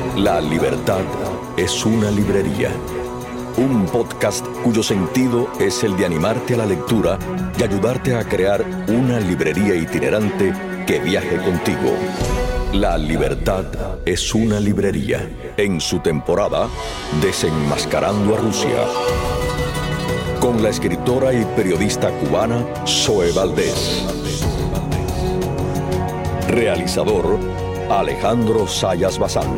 La libertad es una librería. Un podcast cuyo sentido es el de animarte a la lectura y ayudarte a crear una librería itinerante que viaje contigo. La libertad es una librería. En su temporada, Desenmascarando a Rusia. Con la escritora y periodista cubana Zoe Valdés. Realizador Alejandro Zayas Bazán.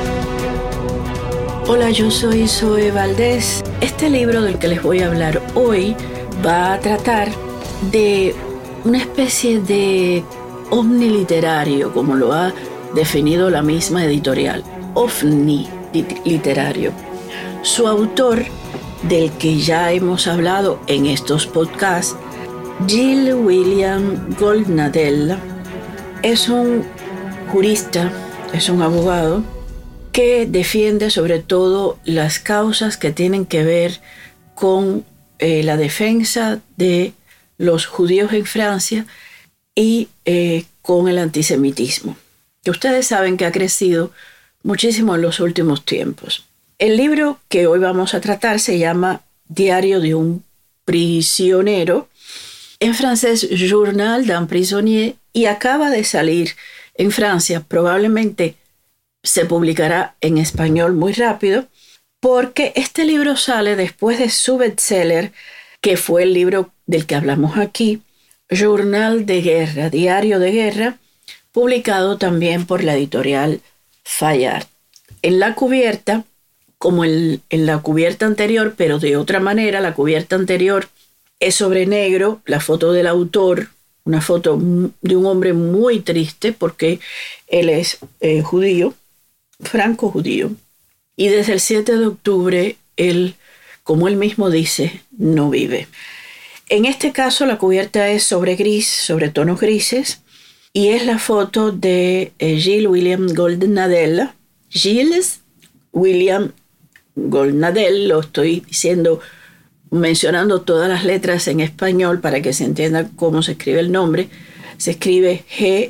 Hola, yo soy Zoe Valdés. Este libro del que les voy a hablar hoy va a tratar de una especie de ovni literario, como lo ha definido la misma editorial, ovni literario. Su autor, del que ya hemos hablado en estos podcasts, Gilles William Goldnadel, es un jurista, es un abogado que defiende sobre todo las causas que tienen que ver con la defensa de los judíos en Francia y con el antisemitismo, que ustedes saben que ha crecido muchísimo en los últimos tiempos. El libro que hoy vamos a tratar se llama Diario de un prisionero, en francés Journal d'un prisonnier, y acaba de salir en Francia. Probablemente se publicará en español muy rápido, porque este libro sale después de su bestseller, que fue el libro del que hablamos aquí, Journal de Guerra, Diario de Guerra, publicado también por la editorial Fayard. En la cubierta, como en la cubierta anterior, pero de otra manera, la cubierta anterior es sobre negro, la foto del autor, una foto de un hombre muy triste porque él es judío, franco-judío, y desde el 7 de octubre él, como él mismo dice, no vive. En este caso la cubierta es sobre gris, sobre tonos grises, y es la foto de Gilles William Goldnadel. Gilles William Goldnadel, lo estoy diciendo, mencionando todas las letras en español para que se entienda cómo se escribe el nombre. Se escribe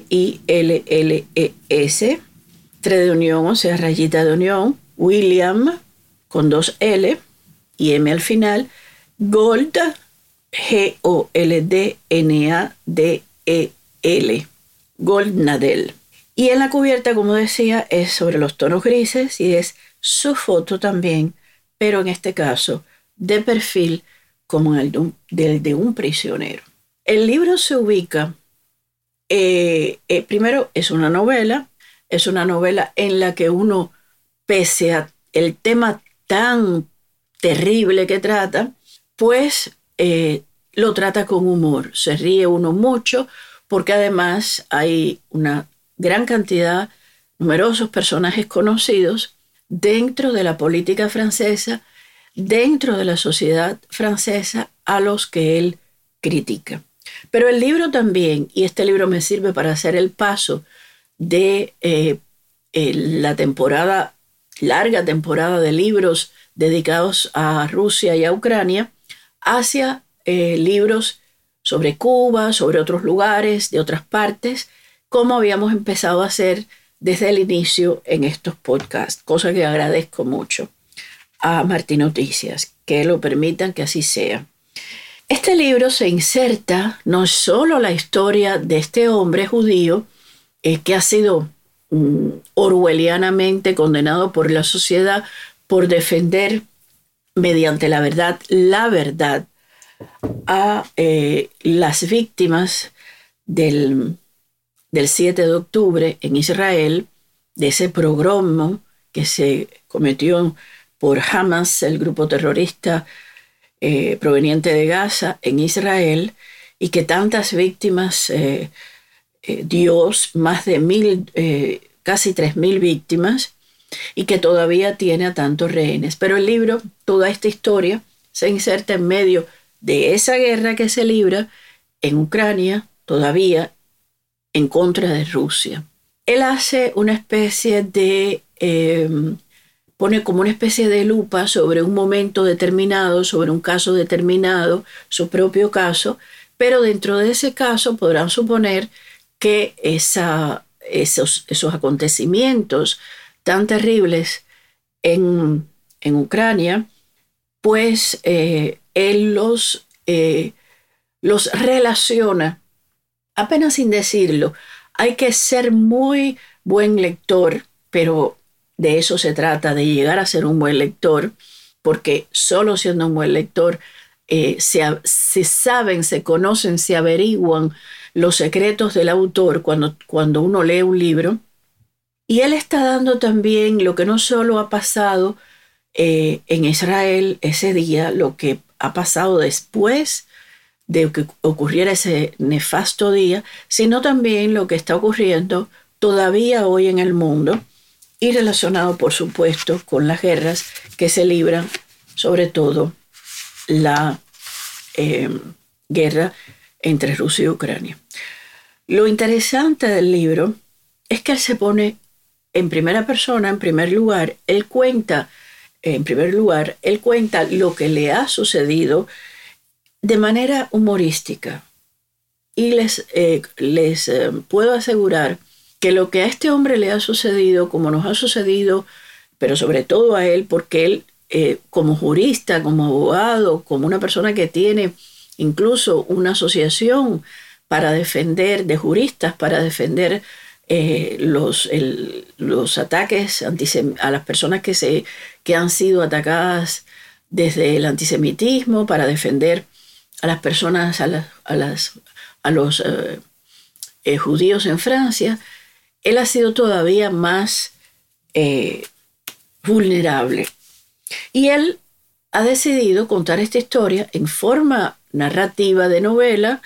Gilles, 3 de unión, o sea, rayita de unión, William, con 2 L y M al final, Gold, Goldnadel, Goldnadel. Y en la cubierta, como decía, es sobre los tonos grises y es su foto también, pero en este caso de perfil como el de un prisionero. El libro se ubica, primero es una novela en la que uno, pese a el tema tan terrible que trata, pues lo trata con humor, se ríe uno mucho, porque además hay una gran cantidad, numerosos personajes conocidos dentro de la política francesa, dentro de la sociedad francesa, a los que él critica. Pero el libro también, y este libro me sirve para hacer el paso de la larga temporada de libros dedicados a Rusia y a Ucrania, hacia libros sobre Cuba, sobre otros lugares, de otras partes, como habíamos empezado a hacer desde el inicio en estos podcasts, cosa que agradezco mucho a Martín Noticias, que lo permitan que así sea. Este libro se inserta no solo la historia de este hombre judío que ha sido orwellianamente condenado por la sociedad por defender mediante la verdad a las víctimas del 7 de octubre en Israel, de ese pogromo que se cometió por Hamas, el grupo terrorista proveniente de Gaza en Israel, y que tantas víctimas dio, más de casi 3.000 víctimas, y que todavía tiene a tantos rehenes. Pero el libro, toda esta historia, se inserta en medio de esa guerra que se libra en Ucrania, todavía en contra de Rusia. Él hace una especie de pone como una especie de lupa sobre un momento determinado, sobre un caso determinado, su propio caso, pero dentro de ese caso podrán suponer que esos acontecimientos tan terribles en Ucrania, pues él los relaciona, apenas sin decirlo. Hay que ser muy buen lector, pero de eso se trata, de llegar a ser un buen lector, porque solo siendo un buen lector se saben, se conocen, se averiguan los secretos del autor cuando uno lee un libro. Y él está dando también lo que no solo ha pasado en Israel ese día, lo que ha pasado después de que ocurriera ese nefasto día, sino también lo que está ocurriendo todavía hoy en el mundo y relacionado, por supuesto, con las guerras que se libran, sobre todo la guerra entre Rusia y Ucrania. Lo interesante del libro es que él se pone en primera persona, en primer lugar, él cuenta lo que le ha sucedido de manera humorística. Y les puedo asegurar que lo que a este hombre le ha sucedido, como nos ha sucedido, pero sobre todo a él, porque él, como jurista, como abogado, como una persona que tiene incluso una asociación de juristas para defender los ataques a las personas que han sido atacadas desde el antisemitismo, para defender a las personas, a los judíos en Francia, él ha sido todavía más vulnerable. Y él ha decidido contar esta historia en forma narrativa de novela,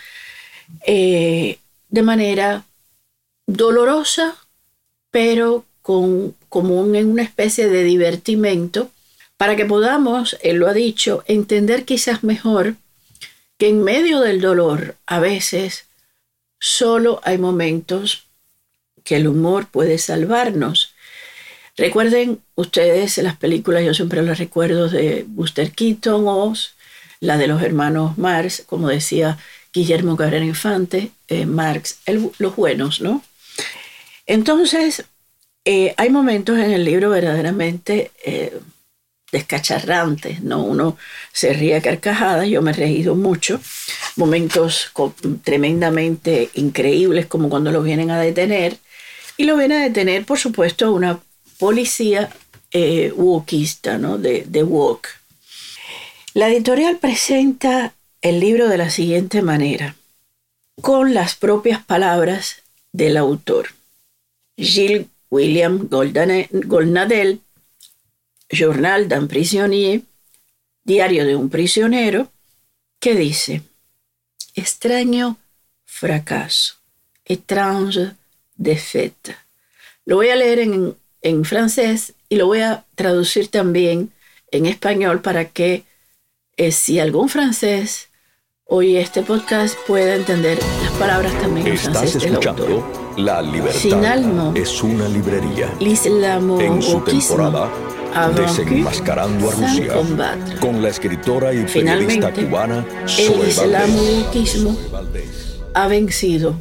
de manera dolorosa, pero como en una especie de divertimento, para que podamos, él lo ha dicho, entender quizás mejor que en medio del dolor a veces solo hay momentos que el humor puede salvarnos. Recuerden ustedes las películas, yo siempre las recuerdo, de Buster Keaton o la de los hermanos Marx, como decía Guillermo Cabrera Infante, Marx, los buenos, ¿no? Entonces, hay momentos en el libro verdaderamente descacharrantes, ¿no? Uno se ríe a carcajadas, yo me he reído mucho, momentos tremendamente increíbles, como cuando los vienen a detener, y lo viene a detener, por supuesto, una policía wokista, ¿no? De woke. La editorial presenta el libro de la siguiente manera, con las propias palabras del autor. Gilles William Goldnadel, Journal d'un prisonnier, Diario de un prisionero, que dice: extraño fracaso, étrange défaite. Lo voy a leer en francés y lo voy a traducir también en español para que si algún francés oye este podcast pueda entender las palabras también en francés del autor. Estás escuchando La Libertad Finalement, es una librería. L'islamo-wokisme En su temporada Desenmascarando a Rusia, con la escritora y periodista cubana el islamo-wokismo ha vencido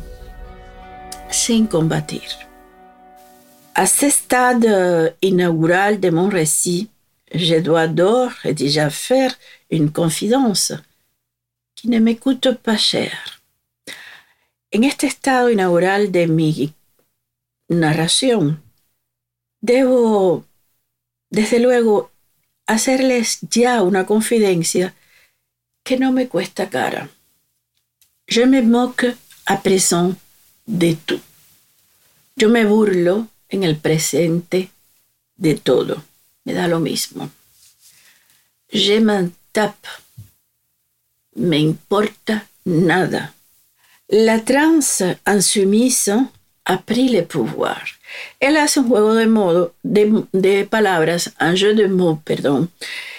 sin combatir. À ce stade inaugural de mon récit, je dois d'ores et déjà faire une confidence qui ne me coûte pas cher. En este estado inaugural de mi narración, debo, desde luego, hacerles ya una confidencia que no me cuesta cara. Je me moque à présent de tout. Yo me burlo en el presente de todo. Me da lo mismo. Je m'en tape. Me importa nada. La trans insoumise a pris le pouvoir. Él hace un juego de palabras, un jeu de mots, perdón,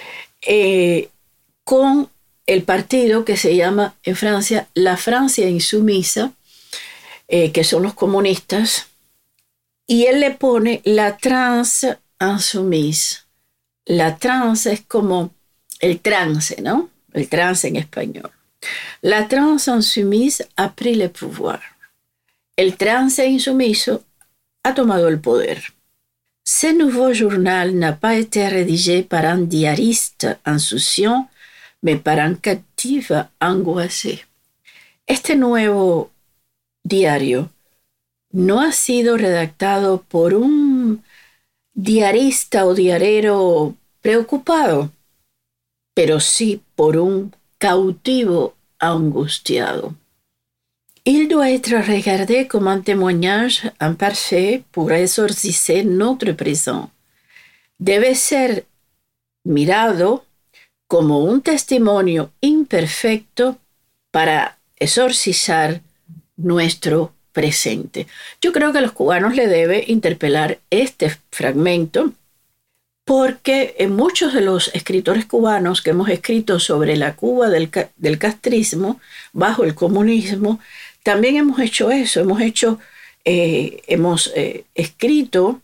con el partido que se llama en Francia la Francia insumisa, que son los comunistas, y él le pone la trans insoumise. La trans es como el trance, ¿no? El trance en español. La trans insoumise a pris le pouvoir. El trance insumiso ha tomado el poder. Ce nouveau journal n'a pas été rédigé par un diariste insouciant, mais par un captif angoissé. Este nuevo diario no ha sido redactado por un diarista o diarero preocupado, pero sí por un cautivo angustiado. Il doit être regardé comme un témoignage imparfait pour exorciser notre présent. Debe ser mirado como un testimonio imperfecto para exorcizar nuestro presente. Yo creo que a los cubanos le debe interpelar este fragmento porque muchos de los escritores cubanos que hemos escrito sobre la Cuba del castrismo bajo el comunismo, también hemos hecho eso, hemos escrito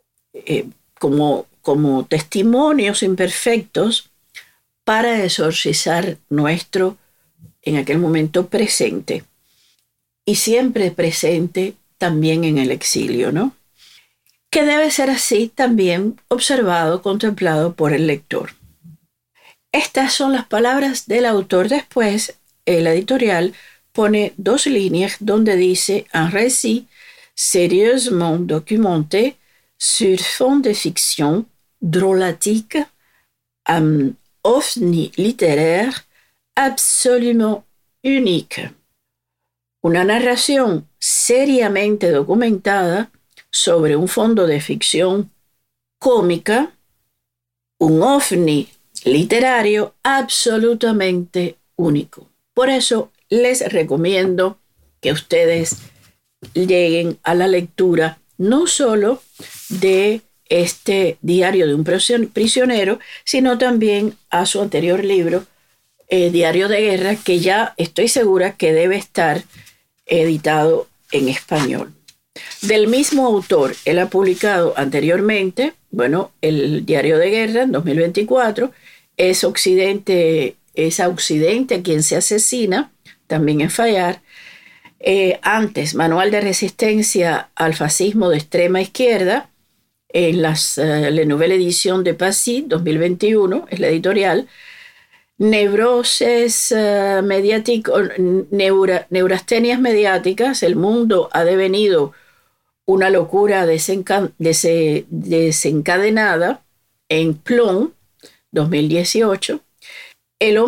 como testimonios imperfectos para exorcizar nuestro, en aquel momento, presente. Y siempre presente también en el exilio, ¿no? Que debe ser así también observado, contemplado por el lector. Estas son las palabras del autor. Después, el editorial pone 2 líneas donde dice un récit sérieusement documenté sur fond de fiction drôlatique, un ovni littéraire absolument unique. Una narración seriamente documentada sobre un fondo de ficción cómica, un ovni literario absolutamente único. Por eso les recomiendo que ustedes lleguen a la lectura no solo de este diario de un prisionero, sino también a su anterior libro, Diario de Guerra, que ya estoy segura que debe estar editado en español. Del mismo autor, él ha publicado anteriormente, el Diario de Guerra en 2024, es a Occidente a quien se asesina, también en Fayard. Antes, Manual de Resistencia al Fascismo de Extrema Izquierda, en la Nouvelle Edition de Passy, 2021, es la editorial. Neurastenias mediáticas, el mundo ha devenido una locura desencadenada, en Plon, 2018. Le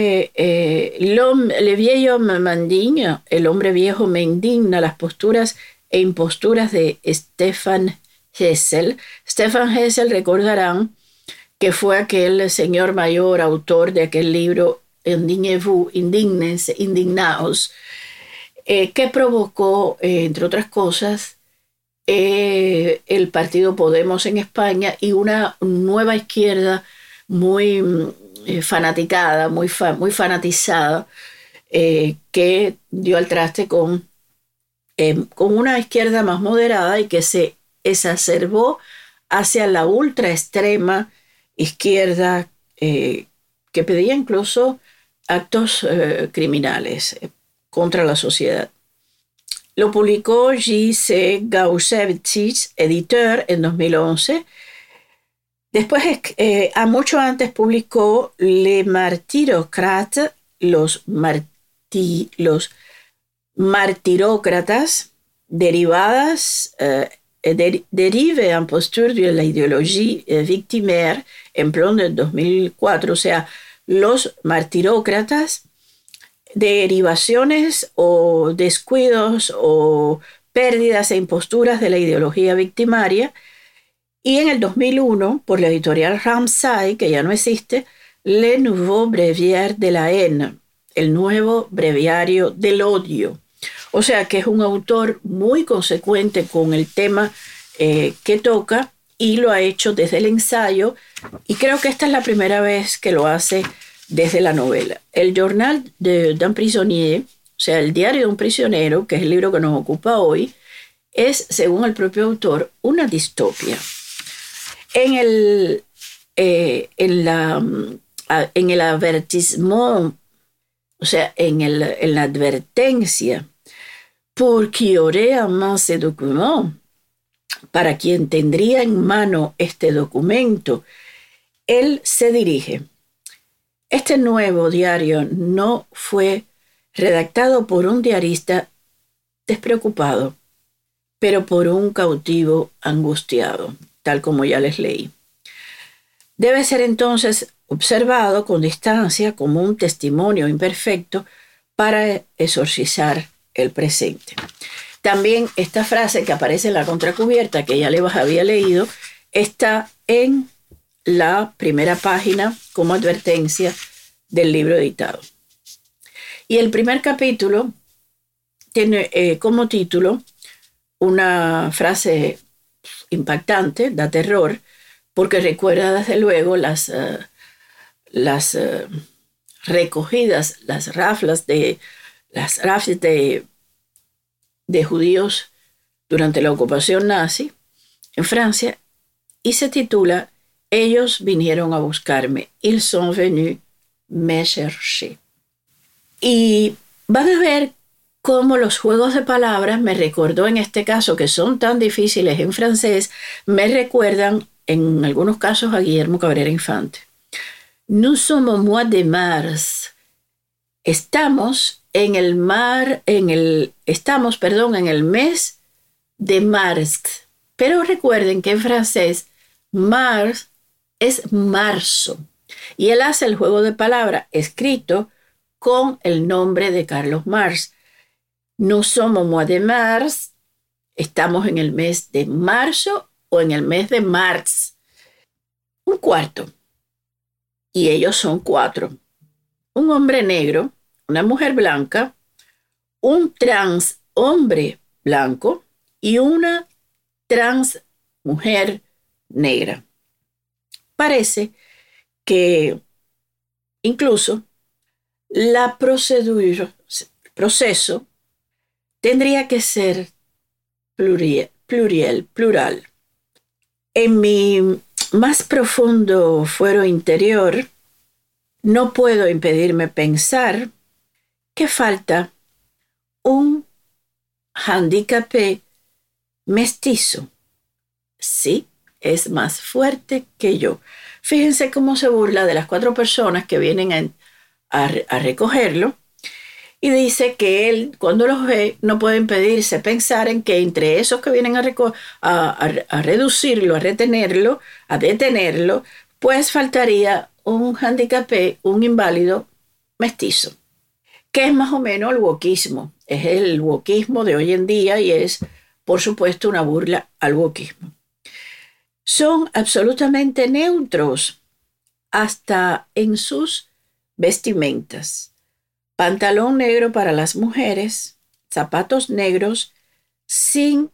vieil homme m'indigne, el hombre viejo me indigna, las posturas e imposturas de Stefan Hessel. Stefan Hessel, recordarán que fue aquel señor mayor autor de aquel libro Indignez-vous, indígnense, indignaos, que provocó, entre otras cosas, el partido Podemos en España y una nueva izquierda muy fanaticada, muy fanatizada, que dio al traste con una izquierda más moderada y que se exacerbó hacia la ultra extrema izquierda, que pedía incluso actos criminales contra la sociedad. Lo publicó J.C. Gauchevich, editor, en 2011. Después, mucho antes, publicó Les Martyrocrates, los martirócratas, derives en posture de la idéologie victimaire, en Plon del 2004, o sea, los martirócratas, derivaciones o descuidos o pérdidas e imposturas de la ideología victimaria. Y en el 2001, por la editorial Ramsay, que ya no existe, Le Nouveau Breviaire de la Haine, el nuevo breviario del odio. O sea que es un autor muy consecuente con el tema que toca, y lo ha hecho desde el ensayo, y creo que esta es la primera vez que lo hace desde la novela. El Journal d'un prisonnier, o sea, el diario de un prisionero, que es el libro que nos ocupa hoy, es, según el propio autor, una distopia. En el avertissement, o sea, en la advertencia, pour qui aurait en main ces documents, para quien tendría en mano este documento, él se dirige. Este nuevo diario no fue redactado por un diarista despreocupado, pero por un cautivo angustiado, tal como ya les leí. Debe ser entonces observado con distancia como un testimonio imperfecto para exorcizar el presente. También esta frase que aparece en la contracubierta, que ya les había leído, está en la primera página como advertencia del libro editado. Y el primer capítulo tiene como título una frase impactante, da terror, porque recuerda desde luego las recogidas, las rafles de judíos durante la ocupación nazi en Francia, y se titula Ellos vinieron a buscarme. Ils sont venus me chercher. Y van a ver cómo los juegos de palabras, me recordó en este caso, que son tan difíciles en francés, me recuerdan en algunos casos a Guillermo Cabrera Infante. Nous sommes au mois de mars. Estamos en el mes de mars. Pero recuerden que en francés mars es marzo. Y él hace el juego de palabras escrito con el nombre de Carlos Marx. Nous sommes au mois de mars. Estamos en el mes de marzo o en el mes de marzo. Un cuarto. Y ellos son 4. Un hombre negro, una mujer blanca, un trans hombre blanco y una trans mujer negra. Parece que incluso la proceso tendría que ser plural. En mi más profundo fuero interior, no puedo impedirme pensar que falta un handicapé mestizo. Sí, es más fuerte que yo. Fíjense cómo se burla de las 4 personas que vienen a recogerlo, y dice que él, cuando los ve, no puede impedirse pensar en que entre esos que vienen a reducirlo, a retenerlo, a detenerlo, pues faltaría un handicapé, un inválido mestizo, que es más o menos el wokismo. Es el wokismo de hoy en día y es, por supuesto, una burla al wokismo. Son absolutamente neutros hasta en sus vestimentas. Pantalón negro para las mujeres, zapatos negros sin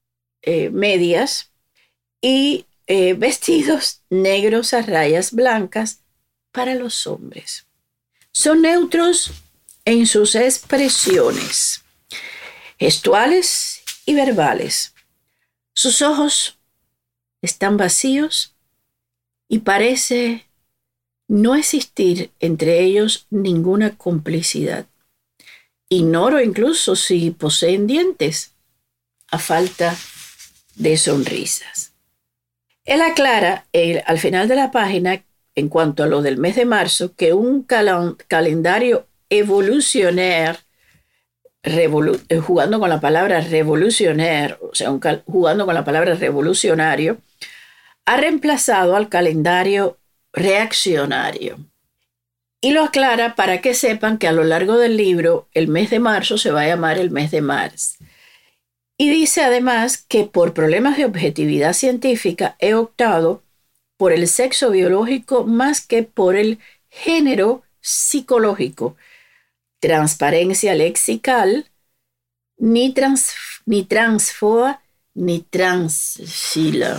medias y vestidos negros a rayas blancas para los hombres. Son neutros en sus expresiones gestuales y verbales. Sus ojos están vacíos y parece no existir entre ellos ninguna complicidad. Ignoro incluso si poseen dientes, a falta de sonrisas. Él aclara al final de la página, en cuanto a lo del mes de marzo, que un calendario evolucionaire, jugando con la palabra revolucionaire, o sea, jugando con la palabra revolucionario, ha reemplazado al calendario reaccionario. Y lo aclara para que sepan que a lo largo del libro el mes de marzo se va a llamar el mes de Mars. Y dice además que por problemas de objetividad científica he optado por el sexo biológico más que por el género psicológico. Transparencia lexical, ni transfoba, ni transfila.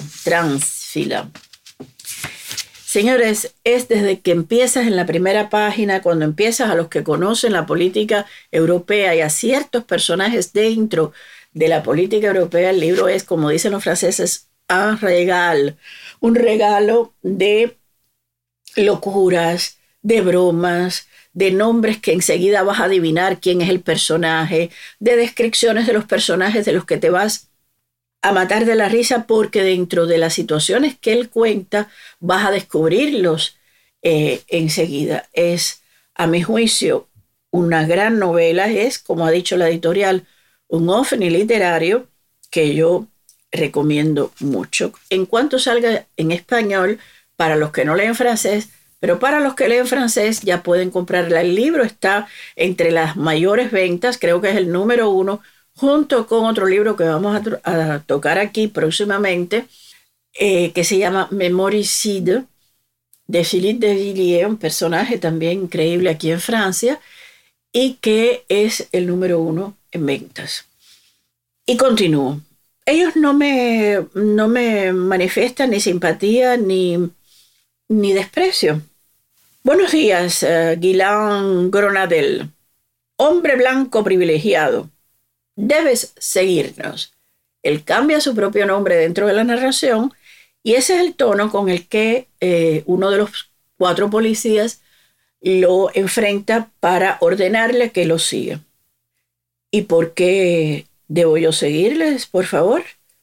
Señores, es desde que empiezas en la primera página, cuando empiezas a los que conocen la política europea y a ciertos personajes dentro de la política europea, el libro es, como dicen los franceses, un regalo de locuras, de bromas, de nombres que enseguida vas a adivinar quién es el personaje, de descripciones de los personajes de los que te vas a matar de la risa porque dentro de las situaciones que él cuenta vas a descubrirlos enseguida. Es, a mi juicio, una gran novela, es, como ha dicho la editorial, un ovni literario que yo recomiendo mucho. En cuanto salga en español, para los que no leen francés, pero para los que leen francés ya pueden comprarla. El libro está entre las mayores ventas, creo que es el número 1, junto con otro libro que vamos a tocar aquí próximamente, que se llama Memoricide, de Philippe de Villiers, un personaje también increíble aquí en Francia, y que es el número 1 en ventas. Y continúo. Ellos no me manifiestan ni simpatía ni desprecio. Buenos días, Guilain Gronadel. Hombre blanco privilegiado. Debes seguirnos. Él cambia su propio nombre dentro de la narración y ese es el tono con el que uno de los 4 policías lo enfrenta para ordenarle que lo siga. ¿Y por qué debo yo seguirles, por favor?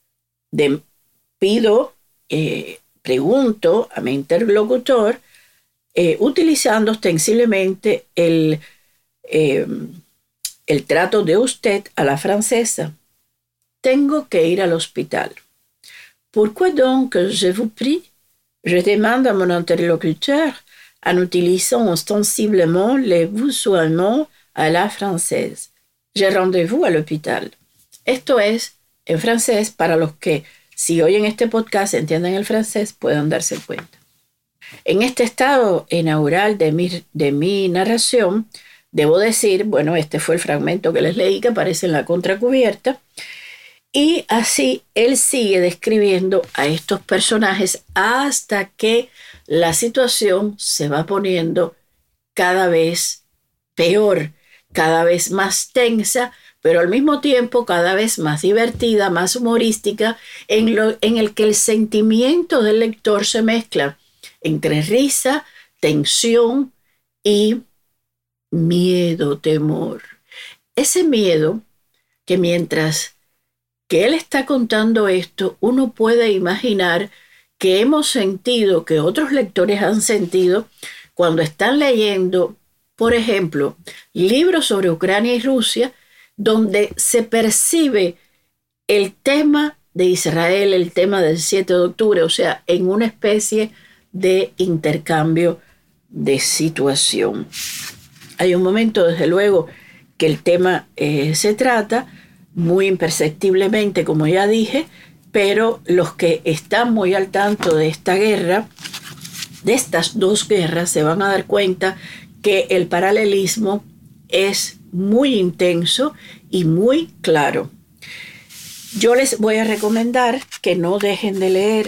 Pregunto a mi interlocutor utilizando ostensiblemente el trato de usted a la francesa. Tengo que ir al hospital. Pourquoi donc, je vous prie? Je demande à mon interlocuteur en utilisant ostensiblement les vouvoiements à la française. J'ai rendez-vous à l'hôpital. Esto es en francés para los que, si oyen este podcast, entienden el francés, puedan darse cuenta. En este estado inaugural de mi narración, debo decir, bueno, este fue el fragmento que les leí que aparece en la contracubierta, y así él sigue describiendo a estos personajes hasta que la situación se va poniendo cada vez peor, cada vez más tensa, pero al mismo tiempo cada vez más divertida, más humorística, en el que el sentimiento del lector se mezcla entre risa, tensión y miedo, temor. Ese miedo que mientras que él está contando esto, uno puede imaginar que hemos sentido, que otros lectores han sentido cuando están leyendo, por ejemplo, libros sobre Ucrania y Rusia, donde se percibe el tema de Israel, el tema del 7 de octubre, o sea, en una especie de intercambio de situación. Hay un momento, desde luego, que el tema se trata muy imperceptiblemente, como ya dije, pero los que están muy al tanto de esta guerra, de estas 2 guerras, se van a dar cuenta que el paralelismo es muy intenso y muy claro. Yo les voy a recomendar que no dejen de leer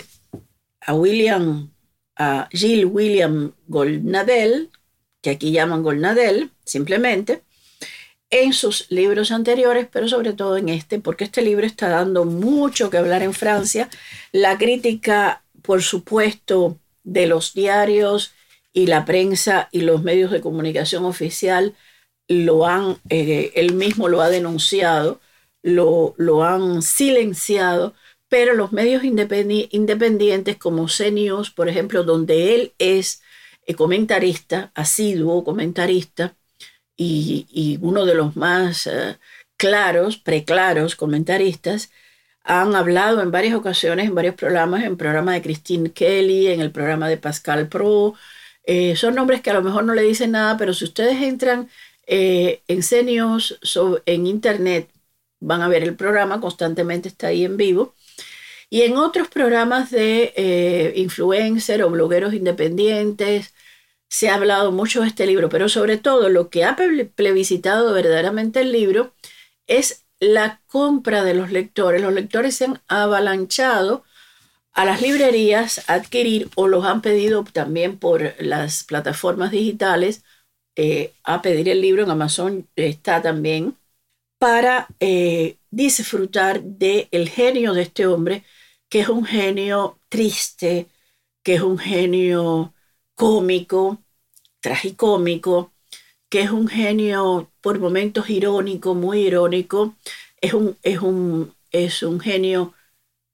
a Gilles William Goldnadel, que aquí llaman Goldnadel, simplemente, en sus libros anteriores, pero sobre todo en este, porque este libro está dando mucho que hablar en Francia. La crítica, por supuesto, de los diarios y la prensa y los medios de comunicación oficial él mismo lo ha denunciado, lo han silenciado, pero los medios independientes como CNews, por ejemplo, donde él es comentarista, asiduo comentarista, y uno de los más preclaros comentaristas, han hablado en varias ocasiones, en varios programas, en el programa de Christine Kelly, en el programa de Pascal Pro. Son nombres que a lo mejor no le dicen nada, pero si ustedes entran en CNews, en internet, van a ver el programa, constantemente está ahí en vivo. Y en otros programas de influencer o blogueros independientes, se ha hablado mucho de este libro, pero sobre todo lo que ha plebiscitado verdaderamente el libro es la compra de los lectores. Los lectores se han avalanchado a las librerías a adquirir o los han pedido también por las plataformas digitales a pedir el libro. En Amazon está también para disfrutar del genio de este hombre, que es un genio triste, que es un genio cómico, tragicómico, que es un genio por momentos irónico, muy irónico, es un genio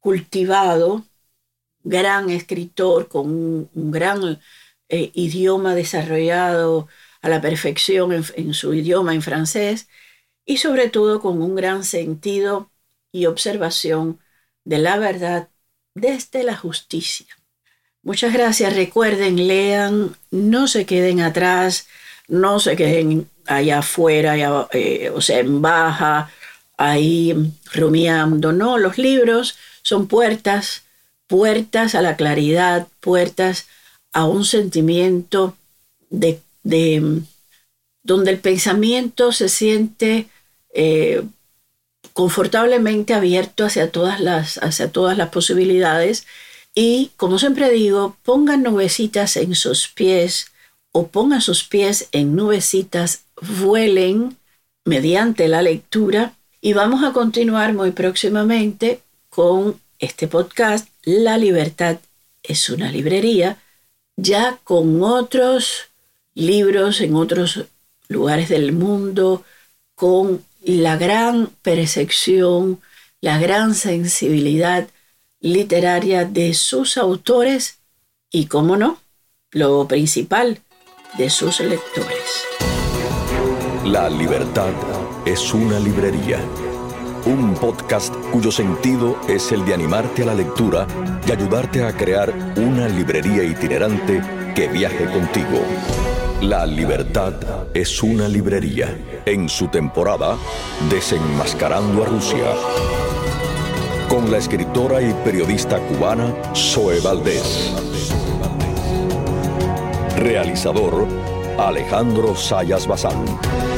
cultivado, gran escritor con un gran idioma desarrollado a la perfección en su idioma, en francés, y sobre todo con un gran sentido y observación de la verdad desde la justicia. Muchas gracias. Recuerden, lean, no se queden atrás, no se queden allá afuera, en baja, ahí rumiando. No, los libros son puertas a la claridad, puertas a un sentimiento de donde el pensamiento se siente confortablemente abierto hacia todas las posibilidades. Y, como siempre digo, pongan nubecitas en sus pies o pongan sus pies en nubecitas, vuelen mediante la lectura, y vamos a continuar muy próximamente con este podcast, La libertad es una librería, ya con otros libros en otros lugares del mundo, con la gran percepción, la gran sensibilidad literaria de sus autores y, cómo no, lo principal, de sus lectores. La libertad es una librería. Un podcast cuyo sentido es el de animarte a la lectura y ayudarte a crear una librería itinerante que viaje contigo. La libertad es una librería. En su temporada, Desenmascarando a Rusia. Con la escritora y periodista cubana Zoe Valdés. Realizador Alejandro Sayas Bazán.